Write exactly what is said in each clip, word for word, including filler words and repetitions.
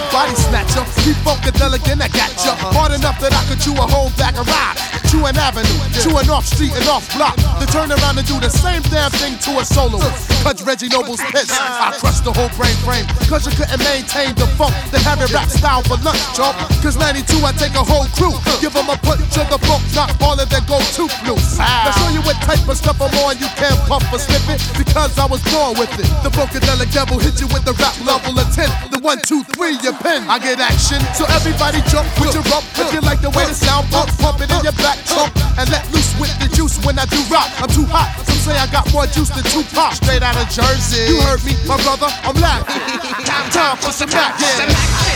body snatcher, deep funkadelic and I got ya. Hard enough that I could chew a whole bag of ride. Chew an avenue, chew an off street and off block. Then turn around and do the same damn thing to a soloist. Cause Reggie Noble's pissed. I crushed the whole brain frame. Cause you couldn't maintain the funk. They have it rap style for lunch, chump. Cause ninety-two I take a whole crew. Give them a punch of the funk, not all of their go-to blues. Now show you what type of stuff I'm on. You can't puff or slip it because I was born with it. The funkadelic devil hit you with the rap level of ten. The one, two, three, you pin. I get action, so everybody jump with your rump. If you like the way the sound bump, pump it in your back trunk and let loose with the juice when I do rock. I'm too hot, some say I got more juice than Tupac. Straight out of Jersey. You heard me, my brother, I'm live. Time for some rap, yeah.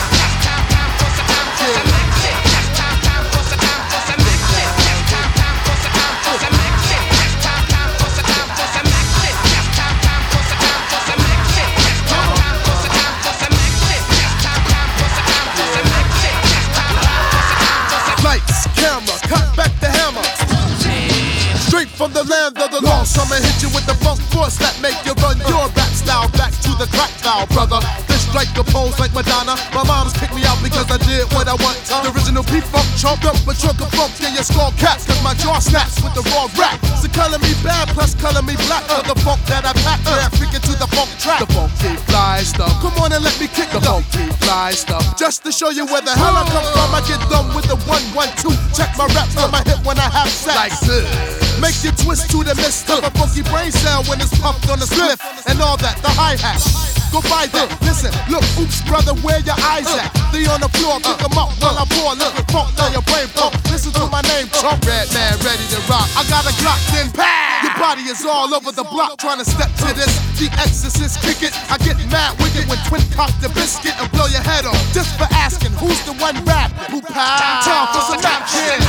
Lights, camera, cut back the hammer. Straight from the land of the lost. I'ma hit you with the funk force that make you run your rap style back to the crack style, brother. This strike the pose like Madonna. My mom's kicked me out because I did what I want. The original P-Funk chopped up a trunk of funk in your skull caps. Cause my jaw snaps with the raw rap. So color me bad plus color me black for the funk that I pack. Yeah, freaking to the funk track. The funky fly stuff. Come on and let me kick the funky fly stuff. Just to show you where the hell I come from, I get done with the one, one, two. Check my raps on my hip when I have sex. Like this. Make you twist to the mist of a funky brain cell when it's pumped on the spliff and all that, the hi-hat. Go by that, listen, look, oops, brother, where your eyes at? They on the floor, pick them up while I pour a little funk down your brain pump. Listen to my name, Trump, red man, ready to rock. I got a Glock, then pow! Your body is all over the block trying to step to this. The Exorcist, kick it. I get mad wicked when twin cock the biscuit and blow your head off. Just for asking, who's the one rapping? Who pow? Time for some rap, yeah.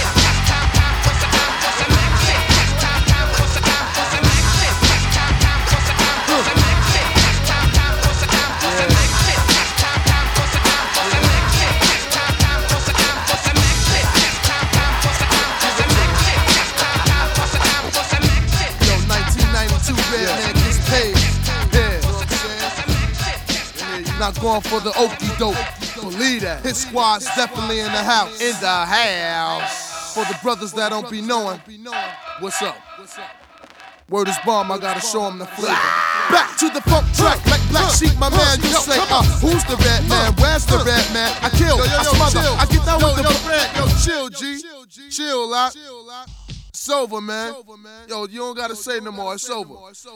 Not going for the okie doke. Believe that. Hit squad's definitely in the house. In the house. For the brothers that don't be knowing. What's up? Word is bomb, I gotta show them the flavor. Back to the funk track, like Black Sheep, my man. You say, uh, who's the red man? Where's the red man? I kill, I smother, I get down with the red. Yo, chill, G. Chill, lot. It's over, man. Yo, you don't gotta say no more. It's over.